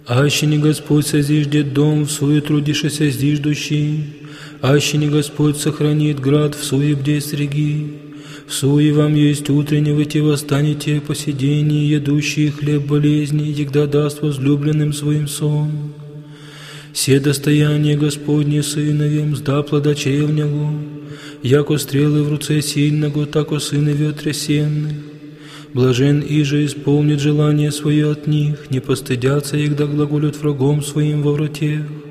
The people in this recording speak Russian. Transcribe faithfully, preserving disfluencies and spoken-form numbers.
Аще не Господь созиждет дом, в суе трудишися зиждущий, аще не Господь сохранит град, в суе бде среги. В суе вам есть утренне, вы те восстанете по сидении, едущие хлеб болезни, егда даст возлюбленным своим сон. Се достояние Господне сыновем, сда плода чревнягу, яко стрелы в руце сильного, тако сыны ветресенных. Блажен иже исполнит желание свое от них, не постыдятся, егда глаголют врагом своим во вратех.